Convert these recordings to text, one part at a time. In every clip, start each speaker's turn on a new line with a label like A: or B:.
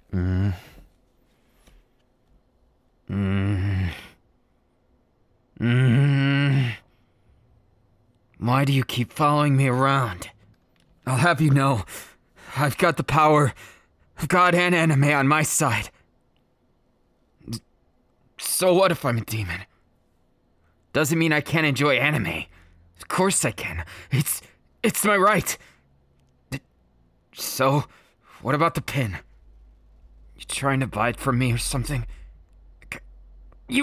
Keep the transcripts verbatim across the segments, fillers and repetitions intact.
A: Mm. Mm. Mm. Why do you keep following me around? I'll have you know, I've got the power of God and anime on my side. So what if I'm a demon? Doesn't mean I can't enjoy anime. Of course I can. It's it's my right. So, what about the pin? You trying to buy it from me or something? You...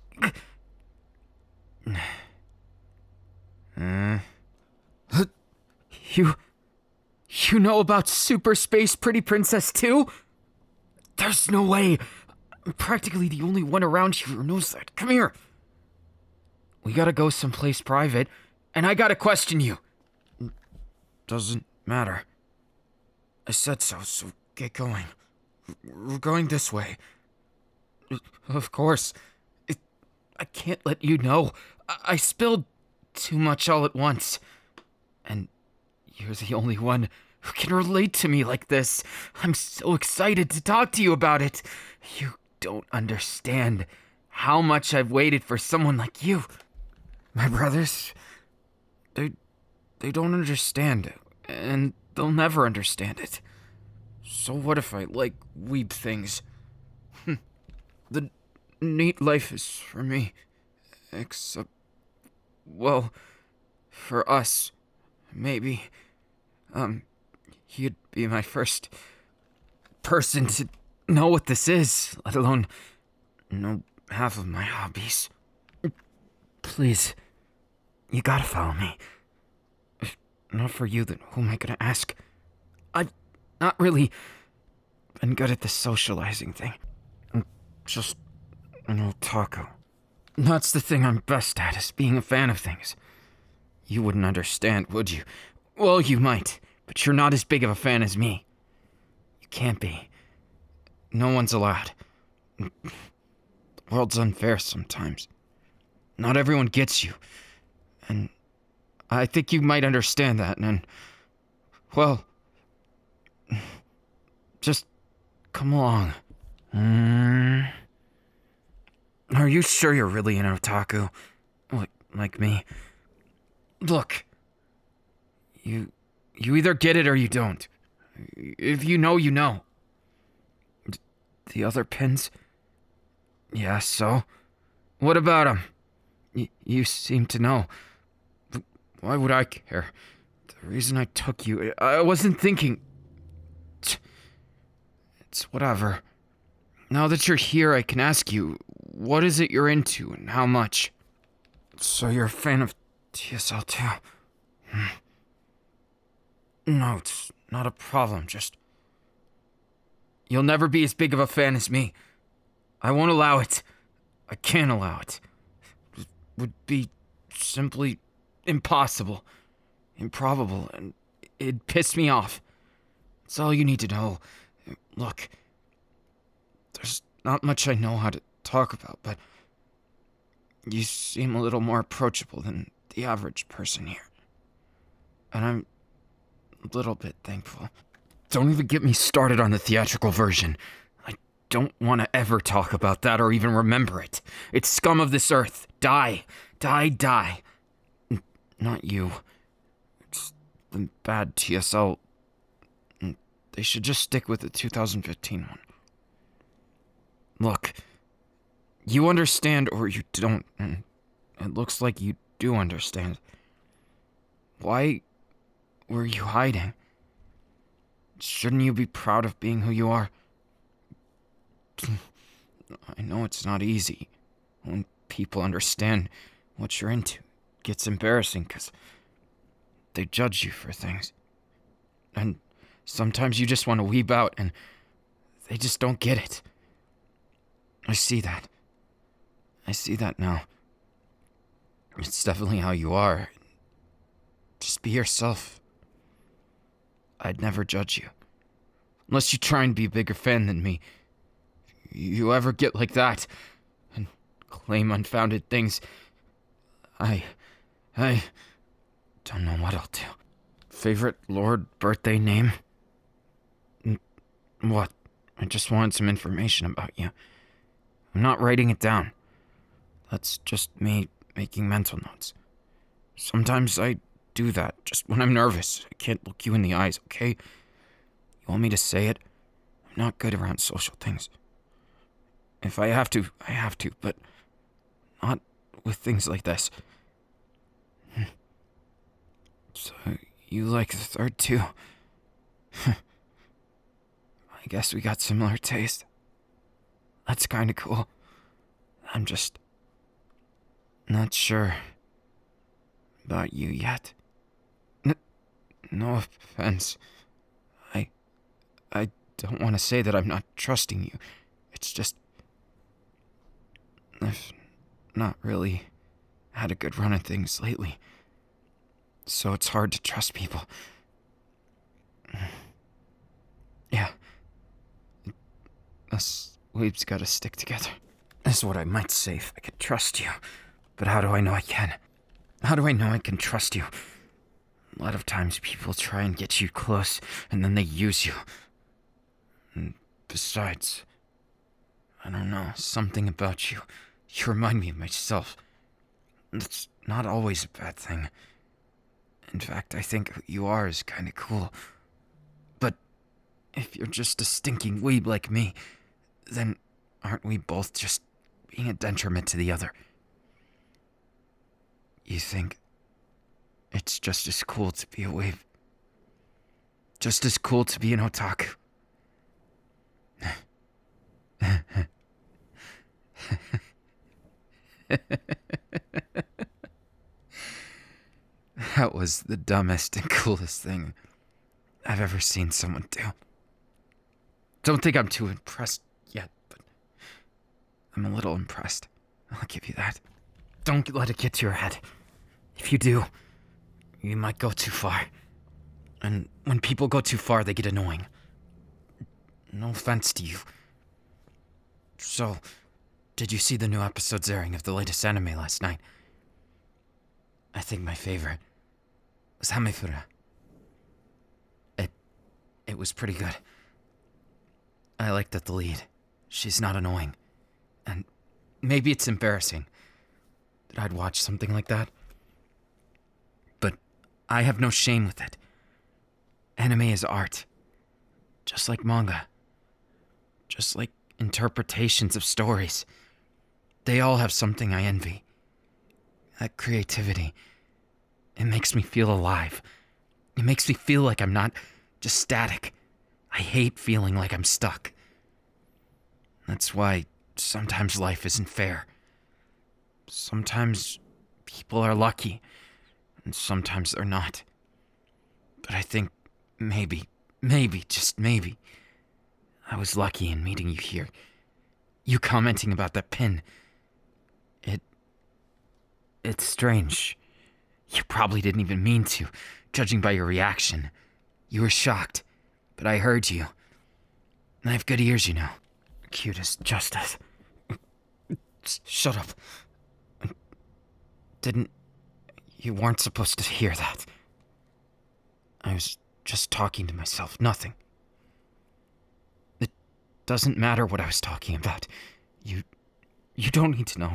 A: Uh, you... You know about Super Space Pretty Princess too? There's no way. I'm practically the only one around here who knows that. Come here. We gotta go someplace private, and I gotta question you. Doesn't matter. I said so, so get going. We're going this way. Of course. It, I can't let you know. I, I spilled too much all at once. And you're the only one who can relate to me like this. I'm so excited to talk to you about it. You don't understand how much I've waited for someone like you. My brothers, they, they don't understand, and they'll never understand it. So what if I like weeb things? The neat life is for me, except, well, for us, maybe. Um, you'd be my first person to know what this is, let alone know half of my hobbies. Please, you gotta follow me. If not for you, then who am I gonna ask? I've not really been good at the socializing thing. I'm just an otaku. That's the thing I'm best at, is being a fan of things. You wouldn't understand, would you? Well, you might, but you're not as big of a fan as me. You can't be. No one's allowed. The world's unfair sometimes. Not everyone gets you. And I think you might understand that, and, well, just come along. Mm. Are you sure you're really an otaku? Like, like me? Look, you, you either get it or you don't. If you know, you know. The other pins? Yeah, so? What about them? Y- you seem to know. Why would I care? The reason I took you, I wasn't thinking. It's whatever. Now that you're here, I can ask you, what is it you're into and how much? So you're a fan of T S L too? Hmm. No, it's not a problem, just... You'll never be as big of a fan as me. I won't allow it. I can't allow it. It would be simply impossible, improbable, and it'd piss me off. It's all you need to know. Look, there's not much I know how to talk about, but you seem a little more approachable than the average person here. And I'm a little bit thankful. Don't even get me started on the theatrical version. I don't want to ever talk about that or even remember it. It's scum of this earth. Die. Die, die. N- not you. It's the bad T S L. They should just stick with the two thousand fifteen one. Look, you understand or you don't, and it looks like you do understand. Why were you hiding? Shouldn't you be proud of being who you are? I know it's not easy. When people understand what you're into, it gets embarrassing because they judge you for things. And sometimes you just want to weeb out and they just don't get it. I see that. I see that now. It's definitely how you are. Just be yourself. I'd never judge you. Unless you try and be a bigger fan than me. If you ever get like that and claim unfounded things, I... I... don't know what I'll do. Favorite Lord birthday name? What? I just wanted some information about you. I'm not writing it down. That's just me making mental notes. Sometimes I do that, just when I'm nervous. I can't look you in the eyes, okay? You want me to say it? I'm not good around social things. If I have to, I have to, but not with things like this. So, you like the third too? I guess we got similar taste. That's kinda cool. I'm just not sure about you yet. N- no offense. I... I don't want to say that I'm not trusting you. It's just... I've not really had a good run of things lately. So it's hard to trust people. Yeah. Us weebs gotta stick together. That's what I might say if I could trust you. But how do I know I can? How do I know I can trust you? A lot of times people try and get you close, and then they use you. And besides, I don't know, something about you. You remind me of myself. It's not always a bad thing. In fact, I think who you are is kinda cool. But if you're just a stinking weeb like me, then aren't we both just being a detriment to the other? You think it's just as cool to be a weeb? Just as cool to be an otaku? That was the dumbest and coolest thing I've ever seen someone do. Don't think I'm too impressed yet, but I'm a little impressed. I'll give you that. Don't let it get to your head. If you do, you might go too far. And when people go too far, they get annoying. No offense to you. So, did you see the new episodes airing of the latest anime last night? I think my favorite was Hamifura. It, it was pretty good. I like that the lead, she's not annoying. And maybe it's embarrassing that I'd watch something like that. But I have no shame with it. Anime is art. Just like manga. Just like interpretations of stories. They all have something I envy. That creativity. It makes me feel alive. It makes me feel like I'm not just static. I hate feeling like I'm stuck. That's why sometimes life isn't fair. Sometimes people are lucky, and sometimes they're not. But I think maybe, maybe, just maybe, I was lucky in meeting you here. You commenting about that pin. It... It's strange. You probably didn't even mean to, judging by your reaction. You were shocked, but I heard you. And I have good ears, you know. Cute as justice. Shut up. Didn't... You weren't supposed to hear that. I was just talking to myself, nothing. It doesn't matter what I was talking about. You... You don't need to know.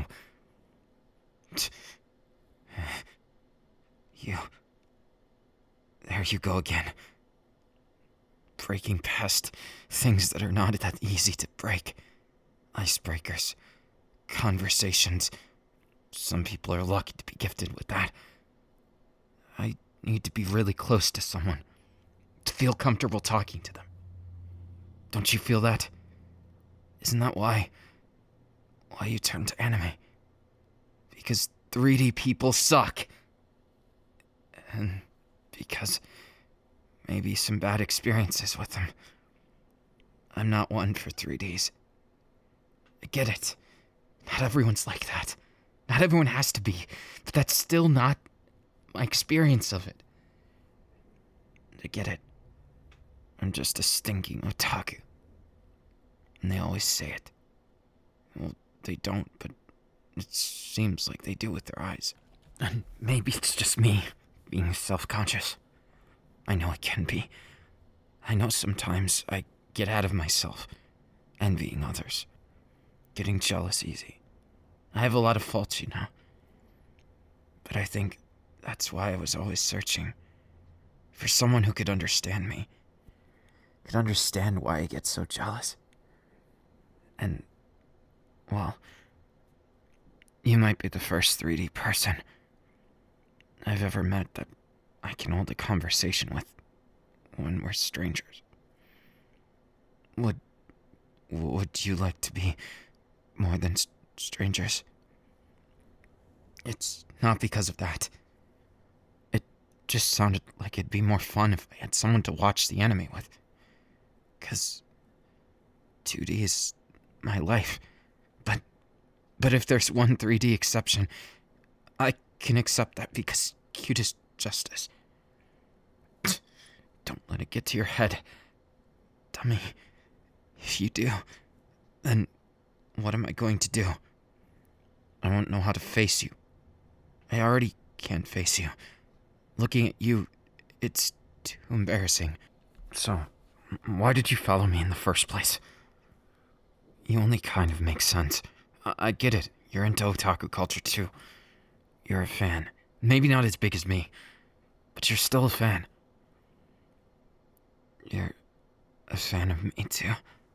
A: You... There you go again. Breaking past things that are not that easy to break. Icebreakers. Conversations. Some people are lucky to be gifted with that. I need to be really close to someone. To feel comfortable talking to them. Don't you feel that? Isn't that why... why you turned to anime? Because three D people suck. And because maybe some bad experiences with them. I'm not one for three Ds. I get it. Not everyone's like that. Not everyone has to be. But that's still not my experience of it. I get it. I'm just a stinking otaku. And they always say it. Well, they don't, but it seems like they do with their eyes. And maybe it's just me being self-conscious. I know it can be. I know sometimes I get out of myself envying others, getting jealous easy. I have a lot of faults, you know. But I think that's why I was always searching for someone who could understand me, could understand why I get so jealous. And, well, you might be the first three D person I've ever met that I can hold a conversation with when we're strangers. Would, would you like to be more than s- strangers? It's not because of that. It just sounded like it'd be more fun if I had someone to watch the anime with. 'Cause two D is my life. But, but if there's one three D exception, I can accept that because cute is justice. Don't let it get to your head, dummy. If you do, then what am I going to do? I won't know how to face you. I already can't face you. Looking at you, it's too embarrassing. So, why did you follow me in the first place? You only kind of make sense. I, I get it. You're into otaku culture too. You're a fan. Maybe not as big as me, but you're still a fan. You're a fan of me too.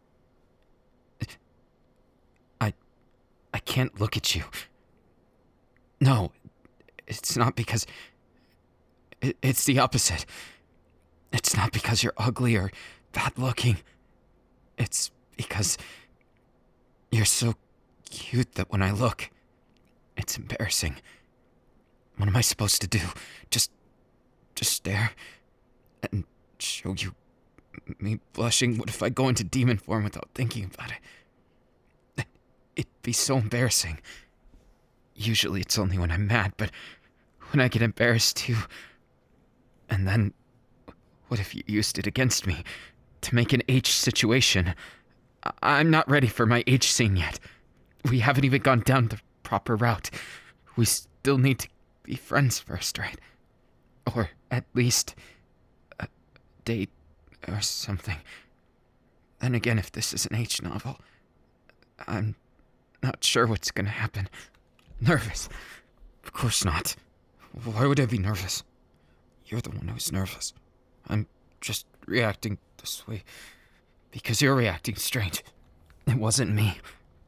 A: I... I can't look at you. No, it's not because... It, it's the opposite. It's not because you're ugly or bad looking. It's because you're so cute that when I look, it's embarrassing. What am I supposed to do? Just... just stare and show you me blushing? What if I go into demon form without thinking about it? It'd be so embarrassing. Usually it's only when I'm mad, but when I get embarrassed too. And then, what if you used it against me to make an H situation? I- I'm not ready for my H scene yet. We haven't even gone down the proper route. We still need to be friends first, right? Or at least a date or something. Then again, if this is an H novel, I'm not sure what's gonna happen. Nervous? Of course not. Why would I be nervous? You're the one who's nervous. I'm just reacting this way because you're reacting strange. It wasn't me.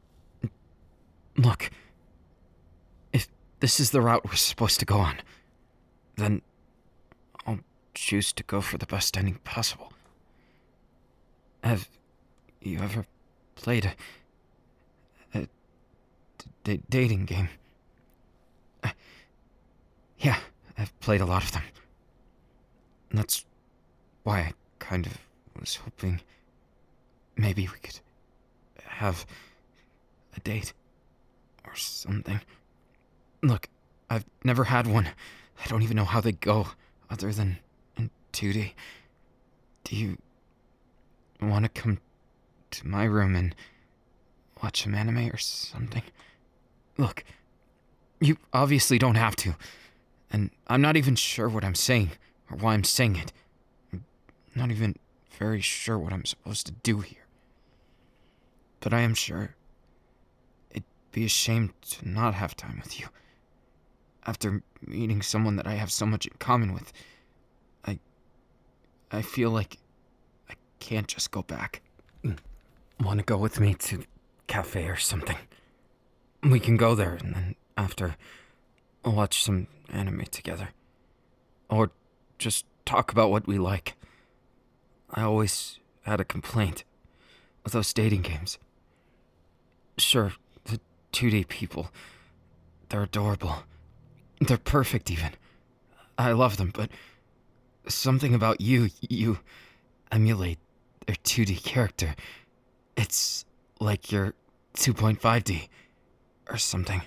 A: Look, if this is the route we're supposed to go on, then I'll choose to go for the best ending possible. Have you ever played a, a d- dating game? Uh, yeah, I've played a lot of them. And that's why I kind of was hoping maybe we could have a date or something. Look, I've never had one. I don't even know how they go other than in two D. Do you want to come to my room and watch some anime or something? Look, you obviously don't have to, and I'm not even sure what I'm saying or why I'm saying it. I'm not even very sure what I'm supposed to do here. But I am sure it'd be a shame to not have time with you. After meeting someone that I have so much in common with, I... I feel like I can't just go back. Want to go with me to a cafe or something? We can go there, and then after, we'll watch some anime together. Or just talk about what we like. I always had a complaint with those dating games. Sure, the two D people, they're adorable. They're perfect even. I love them, but something about you, you emulate their two D character. It's like you're two point five D or something.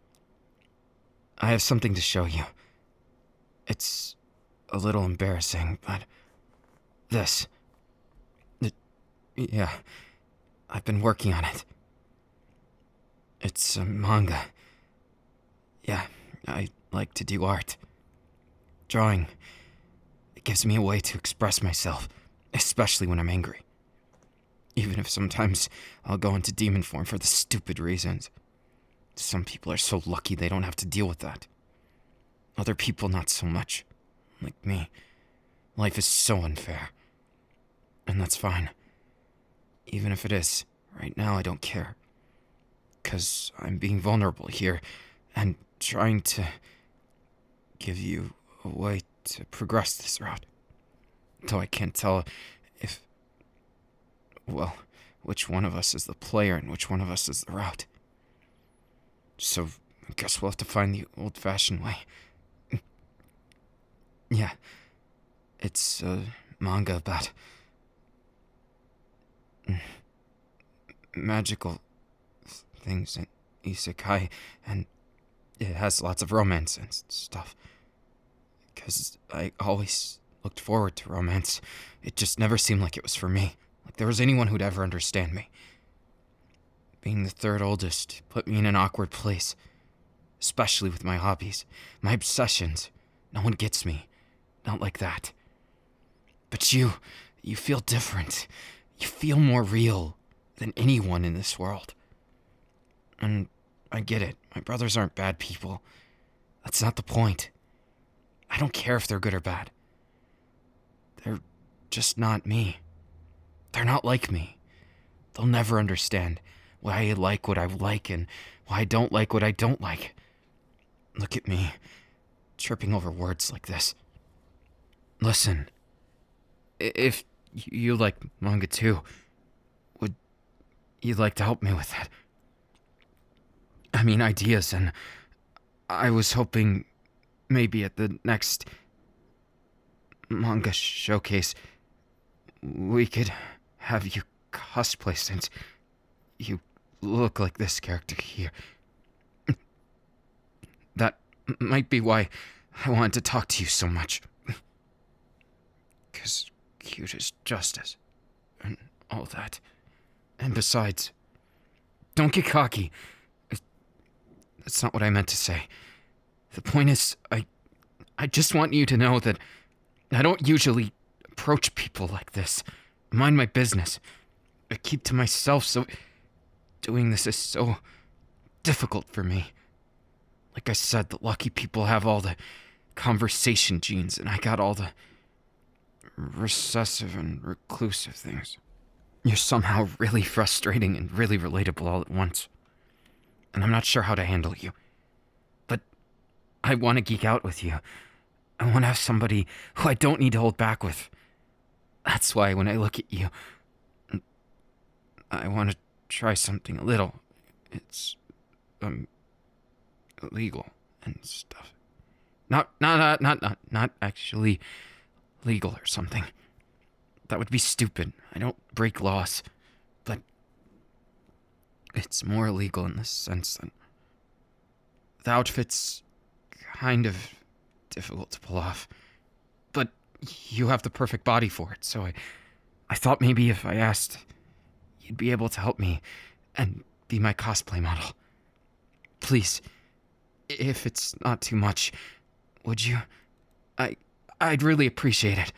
A: I have something to show you. It's a little embarrassing, but this. It, yeah, I've been working on it. It's a manga. Yeah, I like to do art. Drawing. It gives me a way to express myself, especially when I'm angry. Even if sometimes I'll go into demon form for the stupid reasons. Some people are so lucky they don't have to deal with that. Other people not so much. Like me. Life is so unfair. And that's fine. Even if it is, right now I don't care. 'Cause I'm being vulnerable here, and trying to give you a way to progress this route. Though I can't tell if... well, which one of us is the player and which one of us is the route. So, I guess we'll have to find the old-fashioned way. Yeah. It's a manga about... magical things and isekai, and it has lots of romance and stuff. Because I always looked forward to romance. It just never seemed like it was for me. Like there was anyone who'd ever understand me. Being the third oldest put me in an awkward place. Especially with my hobbies, my obsessions. No one gets me. Not like that. But you, you feel different. You feel more real than anyone in this world. And I get it. My brothers aren't bad people. That's not the point. I don't care if they're good or bad. They're just not me. They're not like me. They'll never understand why I like what I like and why I don't like what I don't like. Look at me, tripping over words like this. Listen, if you like manga too, would you like to help me with that? I mean, ideas, and I was hoping maybe at the next manga showcase we could have you cosplay since you look like this character here. That might be why I wanted to talk to you so much. Because cute is justice, and all that. And besides, don't get cocky. That's not what I meant to say. The point is, I, I just want you to know that I don't usually approach people like this. I mind my business. I keep to myself, so doing this is so difficult for me. Like I said, the lucky people have all the conversation genes, and I got all the recessive and reclusive things. You're somehow really frustrating and really relatable all at once. And I'm not sure how to handle you. But I want to geek out with you. I want to have somebody who I don't need to hold back with. That's why when I look at you, I want to try something a little. It's, um, illegal and stuff. Not, not, not, not, not, not actually legal or something. That would be stupid. I don't break laws. But it's more illegal in the sense that the outfit's kind of difficult to pull off. But you have the perfect body for it, so I, I thought maybe if I asked, you'd be able to help me and be my cosplay model. Please, if it's not too much, would you? I, I'd really appreciate it.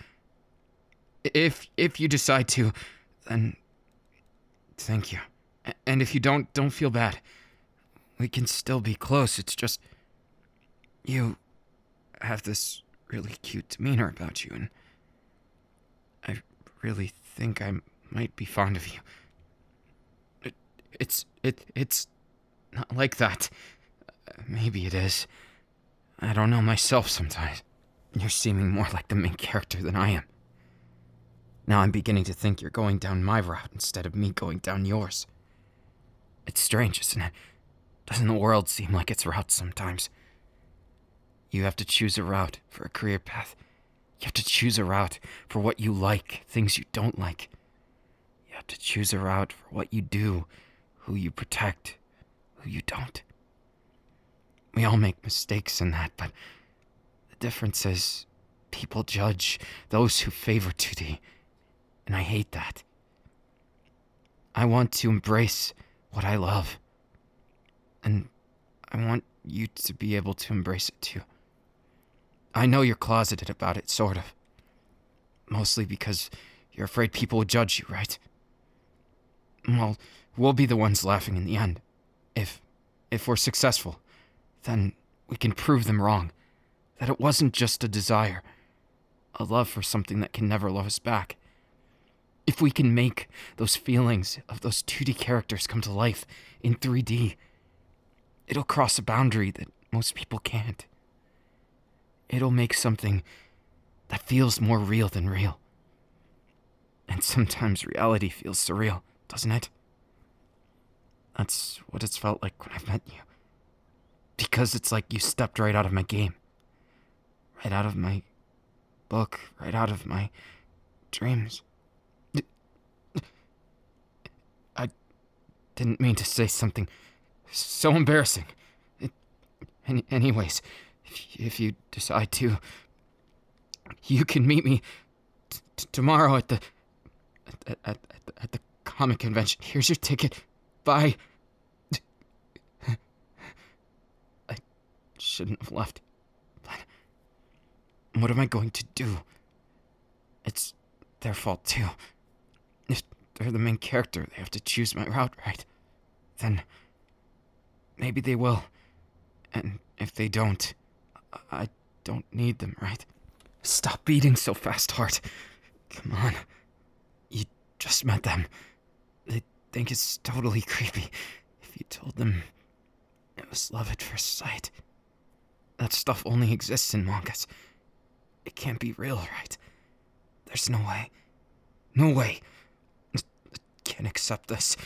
A: If, if you decide to, then thank you. And if you don't, don't feel bad. We can still be close. It's just, you have this really cute demeanor about you, and I really think I might be fond of you. It, it's, it, it's not like that. Maybe it is. I don't know myself sometimes. You're seeming more like the main character than I am. Now I'm beginning to think you're going down my route instead of me going down yours. It's strange, isn't it? Doesn't the world seem like its route sometimes? You have to choose a route for a career path. You have to choose a route for what you like, things you don't like. You have to choose a route for what you do, who you protect, who you don't. We all make mistakes in that, but the difference is people judge those who favor two D, and I hate that. I want to embrace what I love, and I want you to be able to embrace it too. I know you're closeted about it, sort of. Mostly because you're afraid people will judge you, right? well, we'll be the ones laughing in the end. If, if we're successful, then we can prove them wrong. That it wasn't just a desire, a love for something that can never love us back. If we can make those feelings of those two D characters come to life in three D, it'll cross a boundary that most people can't. It'll make something that feels more real than real. And sometimes reality feels surreal, doesn't it? That's what it's felt like when I met you. Because it's like you stepped right out of my game. Right out of my book, right out of my dreams. I didn't mean to say something so embarrassing. It, any, anyways, if, if you decide to, you can meet me t- t- tomorrow at the at, at, at, the, at the comic convention. Here's your ticket. Bye. I shouldn't have left. But what am I going to do? It's their fault too. If they're the main character, they have to choose my route, right? Then maybe they will. And if they don't, I don't need them, right? Stop beating so fast, Heart. Come on. You just met them. They think it's totally creepy if you told them it was love at first sight. That stuff only exists in mangas. It can't be real, right? There's no way. No way. I can't accept this.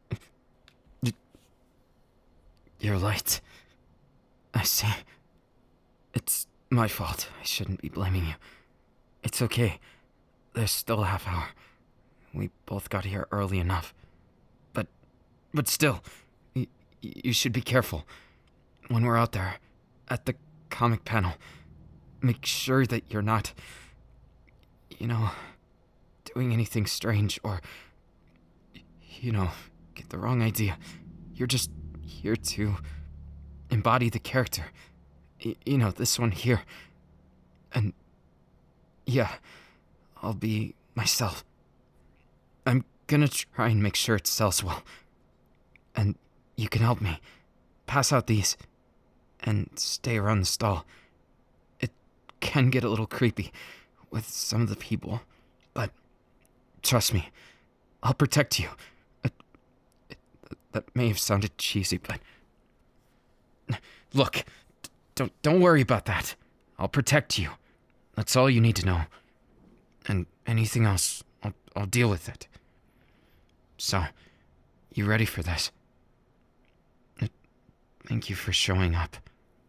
A: You're right. I see. It's my fault. I shouldn't be blaming you. It's okay. There's still a half hour. We both got here early enough. But, but still, y- you should be careful. When we're out there, at the comic panel, make sure that you're not, you know, doing anything strange or, you know, get the wrong idea. You're just here to embody the character. Y- you know, this one here. And, yeah, I'll be myself. I'm gonna try and make sure it sells well. And you can help me. Pass out these. And stay around the stall. It can get a little creepy with some of the people. But trust me, I'll protect you. It, it, that may have sounded cheesy, but... Look, don't, don't worry about that. I'll protect you. That's all you need to know. And anything else, I'll, I'll deal with it. So, you ready for this? Thank you for showing up.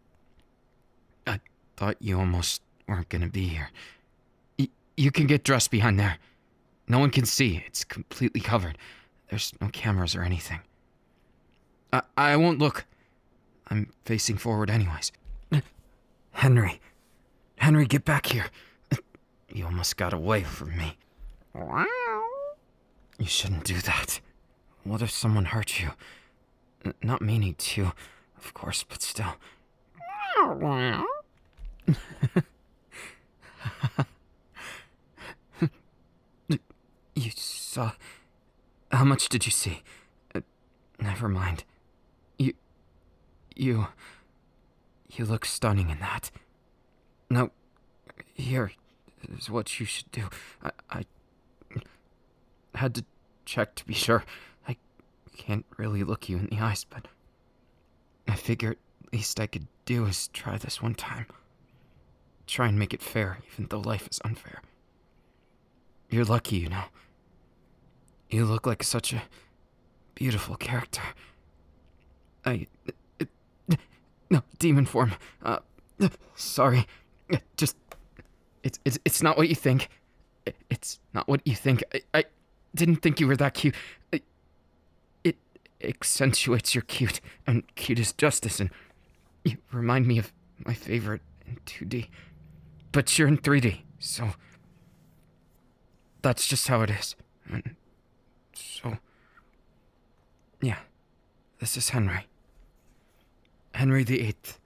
A: I thought you almost weren't gonna be here. Y- you can get dressed behind there. No one can see. It's completely covered. There's no cameras or anything. I, I won't look. I'm facing forward anyways. Henry. Henry, get back here. You almost got away from me. You shouldn't do that. What if someone hurt you? N- not meaning to, of course, but still. You saw... How much did you see? Uh, never mind. You... You... You look stunning in that. Now, here is what you should do. I... I had to check to be sure. I can't really look you in the eyes, but... I figure at least I could do is try this one time. Try and make it fair, even though life is unfair. You're lucky, you know. You look like such a beautiful character. I... It, no, demon form. Uh, sorry. Just... It's, it's, it's not what you think. It's not what you think. I, I didn't think you were that cute. It, it accentuates your cute, and cute is justice, and you remind me of my favorite in two D. But you're in three D, so... That's just how it is. And so... Yeah. This is Henry. Henry the Eighth.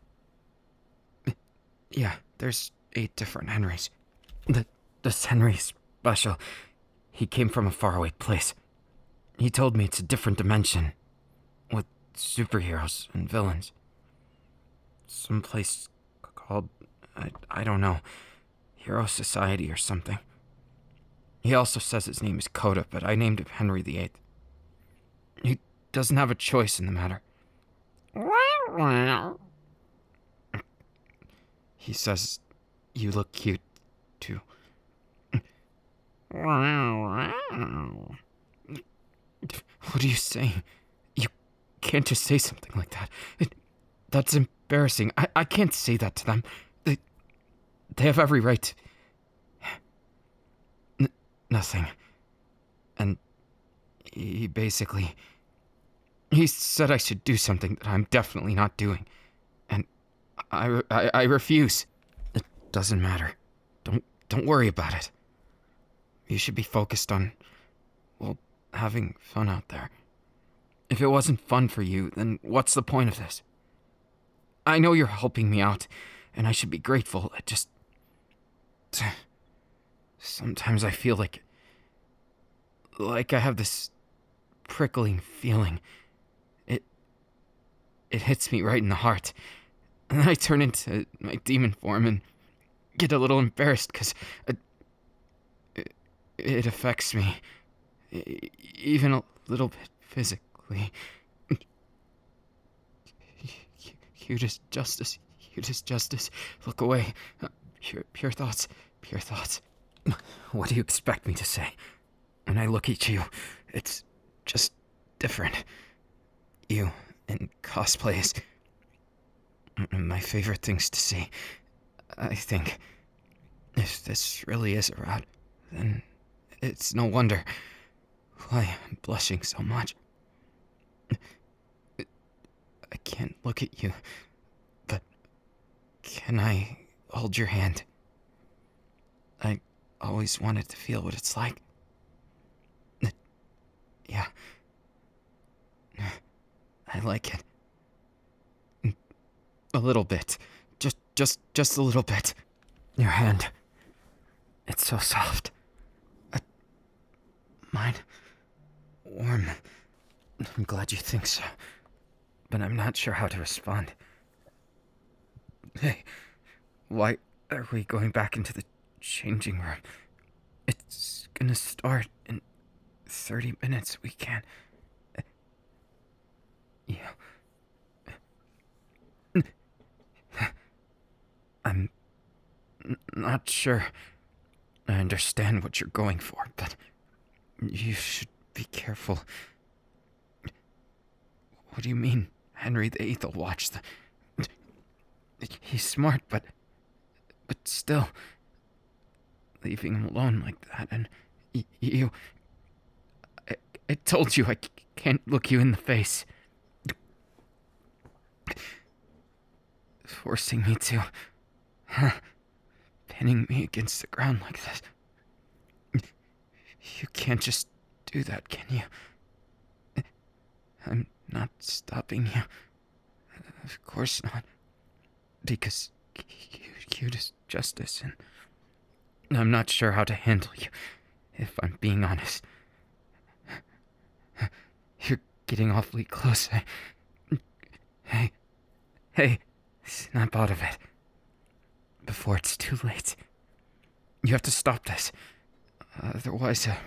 A: Yeah, there's eight different Henrys. The, this Henry's special. He came from a faraway place. He told me it's a different dimension, with superheroes and villains. Someplace called, I, I don't know, Hero Society or something. He also says his name is Coda, but I named him Henry the Eighth. He doesn't have a choice in the matter. He says you look cute, too. What are you saying? You can't just say something like that. It, that's embarrassing. I, I can't say that to them. They, they have every right to... N- nothing. And he basically... He said I should do something that I'm definitely not doing. And I, I, I refuse. It doesn't matter. Don't, don't worry about it. You should be focused on, well, having fun out there. If it wasn't fun for you, then what's the point of this? I know you're helping me out, and I should be grateful. I just... Sometimes I feel like... Like I have this prickling feeling. It... It hits me right in the heart. And then I turn into my demon form and get a little embarrassed because... It affects me, even a little bit physically. Cutest Justice, cutest Justice, look away. Pure, pure thoughts, pure thoughts. What do you expect me to say? When I look at you, it's just different. You in cosplay is my favorite things to see. I think if this really is a route, then... It's no wonder why I'm blushing so much. I can't look at you, but can I hold your hand? I always wanted to feel what it's like. Yeah. I like it. A little bit. Just, just, just a little bit. Your hand. It's so soft. Mine? Warm. I'm glad you think so. But I'm not sure how to respond. Hey, why are we going back into the changing room? It's gonna start in thirty minutes. We can't... Yeah. I'm n- not sure I understand what you're going for, but... You should be careful. What do you mean, Henry the Eighth will watch the... He's smart, but... But still... Leaving him alone like that, and... Y- you... I, I told you I c- can't look you in the face. Forcing me to... Huh? Pinning me against the ground like this... You can't just do that, can you? I'm not stopping you. Of course not. Because cutest Justice, and I'm not sure how to handle you, if I'm being honest. You're getting awfully close. I... Hey, hey, snap out of it. Before it's too late. You have to stop this. Otherwise, uh...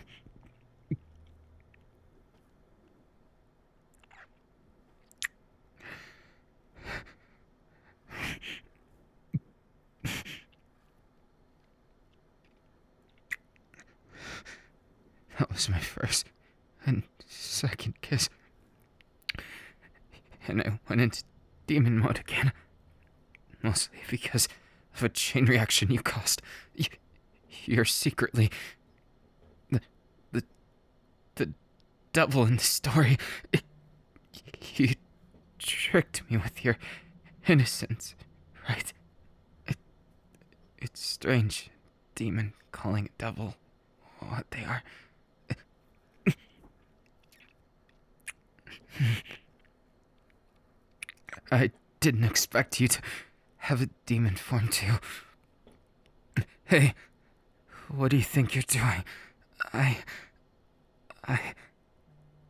A: That was my first and second kiss. And I went into demon mode again. Mostly because of a chain reaction you caused. You, you're secretly... The... The... The devil in the story. It, you tricked me with your innocence, right? It, it's strange, demon calling a devil what they are. I didn't expect you to have a demon form too. Hey, what do you think you're doing? I... I...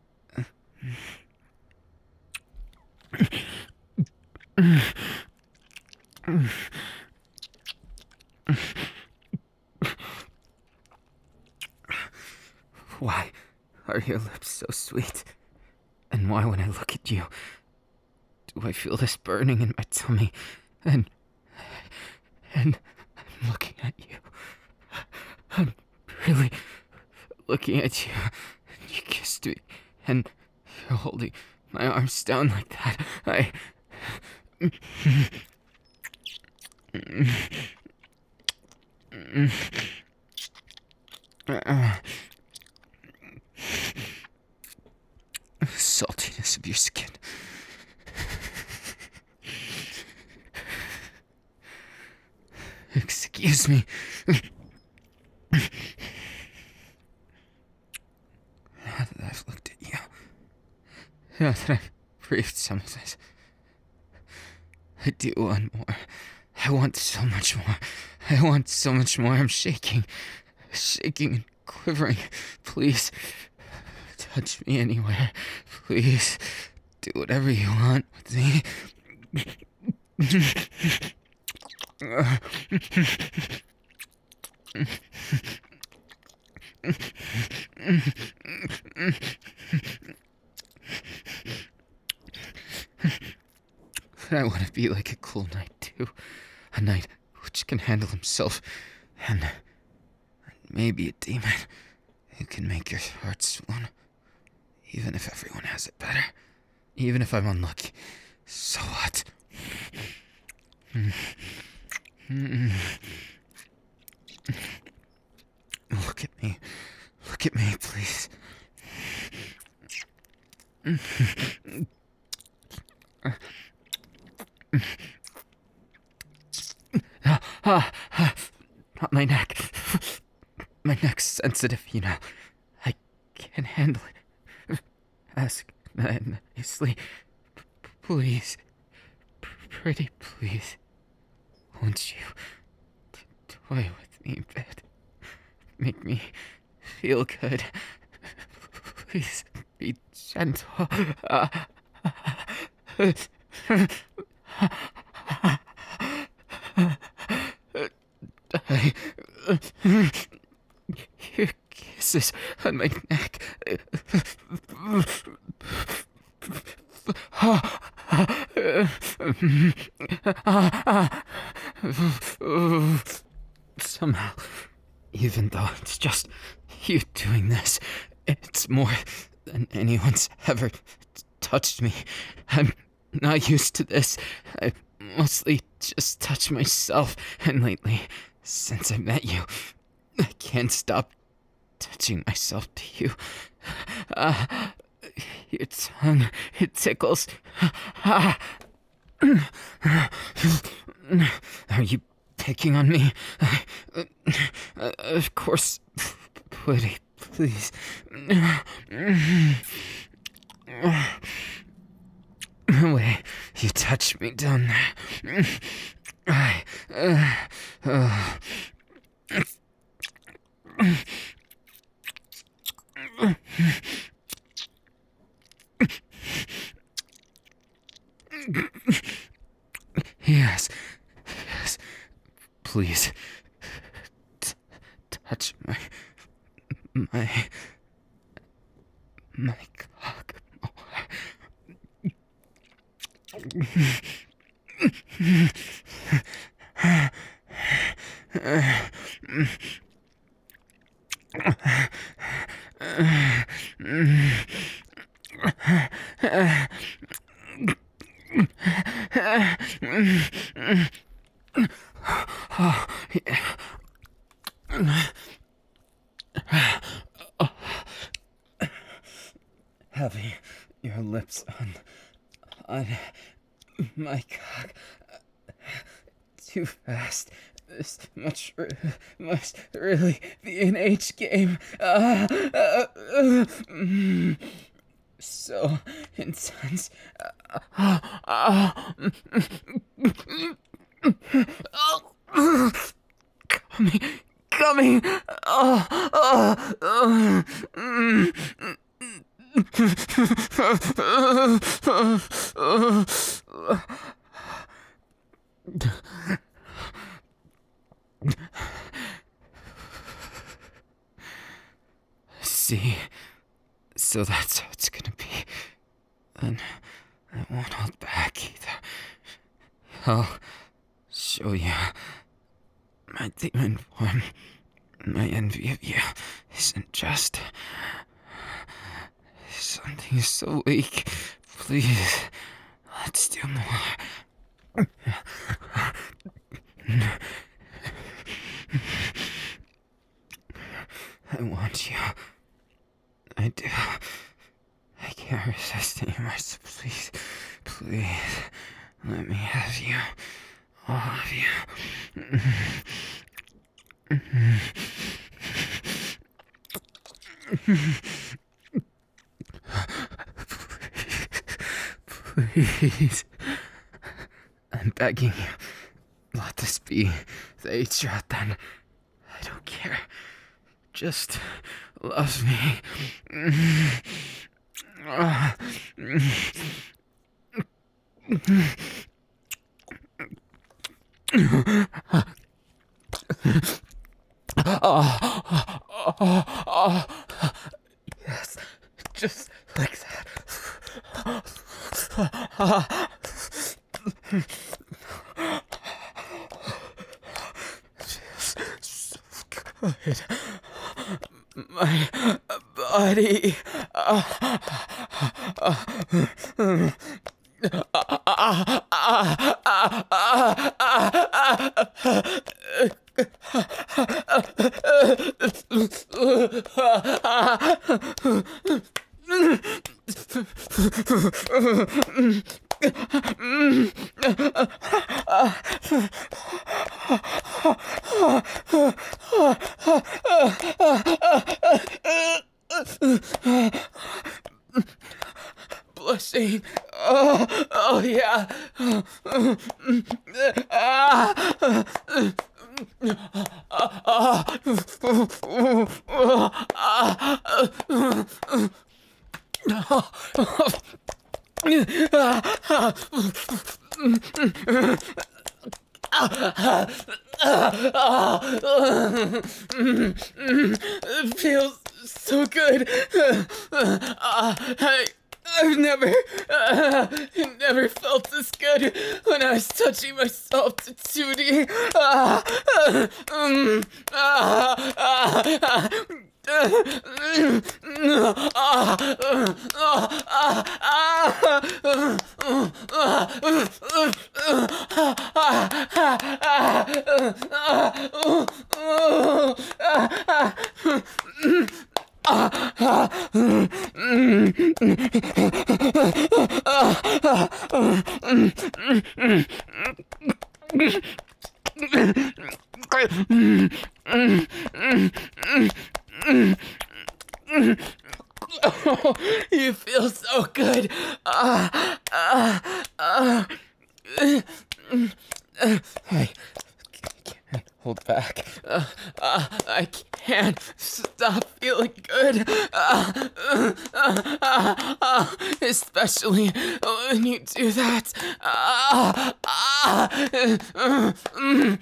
A: your lips so sweet? And why, when I look at you, do I feel this burning in my tummy? And. And I'm looking at you. I'm really looking at you. You kissed me, and you're holding my arms down like that. I. Saltiness of your skin. Excuse me. Now that I've looked at you, now that I've breathed some of this, I do want more. I want so much more. I want so much more. I'm shaking. Shaking and quivering. Please, touch me anywhere. Please, do whatever you want with me. I want to be like a cool knight, too. A knight which can handle himself, and, and maybe a demon who can make your heart swoon. Even if everyone has it better. Even if I'm unlucky. So what? Look at me. Look at me, please. Not my neck. My neck's sensitive, you know. I can't handle it. Ask nicely. Please. Pretty please. Won't you toy with me in bed? Make me feel good. Please be gentle. Uh, I, your kisses on my neck. Somehow, even though it's just you doing this, it's more than anyone's ever t- touched me. I'm not used to this. I mostly just touch myself, and lately, since I met you, I can't stop touching myself to you. Uh, your tongue, it tickles. Are you picking on me? Uh, uh, of course, Woody, please. The way you touch me down there. I, uh, uh, Yes, yes, please, T- touch my, my, my cock more. Oh, yeah. Having your lips on, on my cock too fast. This much must really be an age game. Uh, uh, uh, mm, so intense. Uh, uh, uh, coming, coming. Uh, uh, uh, mm, See, So that's how it's gonna be. And I won't hold back either. I'll show you my demon form. My envy of you isn't just something so weak. Please, let's do more. I want you. I do. I can't resist anymore, so please, please, let me have you. All of you. Please. I'm begging you. Let this be the eight shot then. I don't care. Just love me. Yes, just like that. Feels so good. My body. Blushing. Oh, oh yeah. It feels so good. I, I've never, uh, never felt this good when I was touching myself to two D. Uh, uh, um, uh, uh, uh, Oh, you feel so good. Uh, uh, uh, uh, uh, hey, can't hold back. Uh, uh, I can't stop feeling good. Uh, uh, uh, uh, uh, especially when you do that. Uh, uh, uh, mm,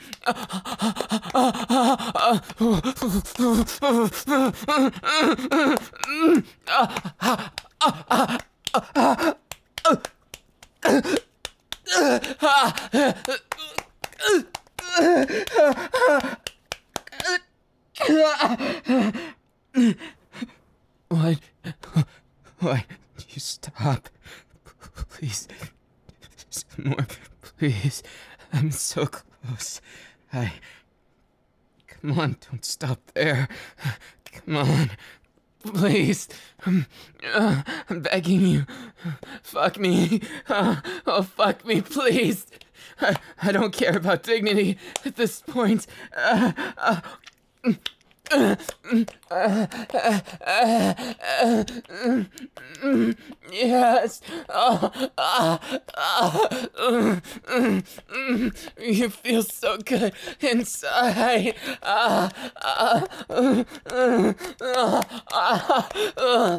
A: Why, why you stop? Please, some more, please. I'm so close. I, come on, don't stop there. Come on, please. Um, uh, I'm begging you. Fuck me. Uh, oh, fuck me, please. I, I don't care about dignity at this point. Uh, uh, uh, uh, uh, uh, uh, yes. Oh, uh, uh, uh, uh, uh, you feel so good inside. Uh, uh, uh, uh, uh, uh, uh,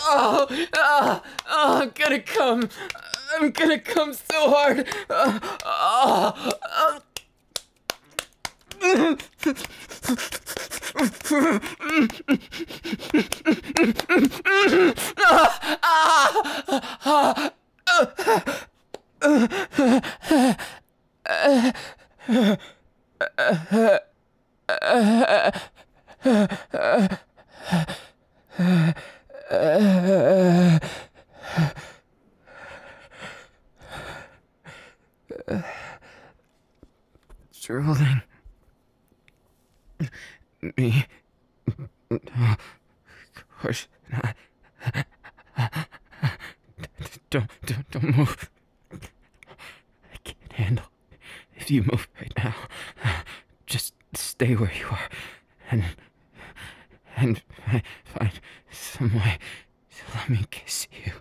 A: Oh, oh, oh, I'm gonna come. I'm gonna come so hard. Oh, oh, oh. Drooling. Me. No, of course not. Don't, don't, don't move. I can't handle if you move right now. Just stay where you are, and and find some way to let me kiss you.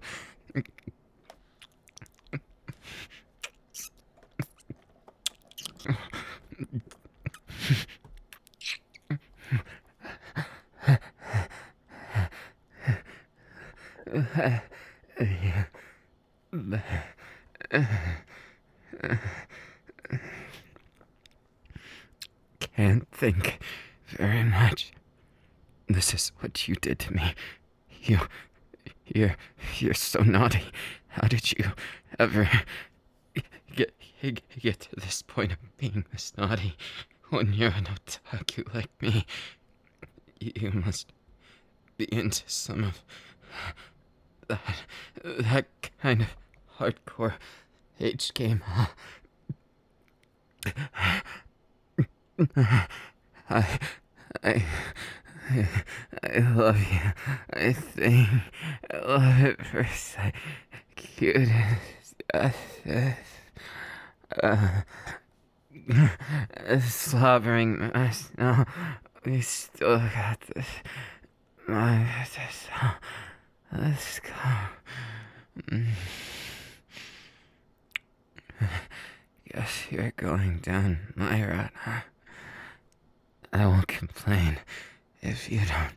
A: Can't think very much. This is what you did to me. You, you're, you're so naughty. How did you ever get get to this point of being this naughty when you're an otaku like me? You must be into some of that that kind of hardcore H game, huh? I, I, I love you. I think I love it for sight. Cute as uh, slobbering mess. No, we still got this. My, this, let's go. Guess you're going down my route, huh? I won't complain if you don't.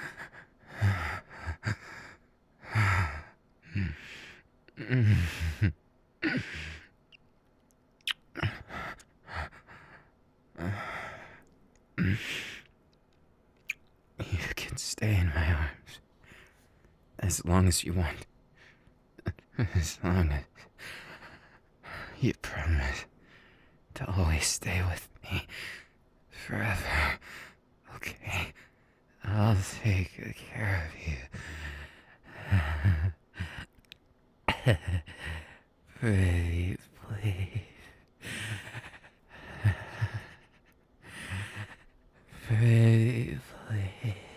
A: You can stay in my arms as long as you want. As long as you promise to always stay with me forever. Okay, I'll take good care of you. Pretty, please. Pretty, please.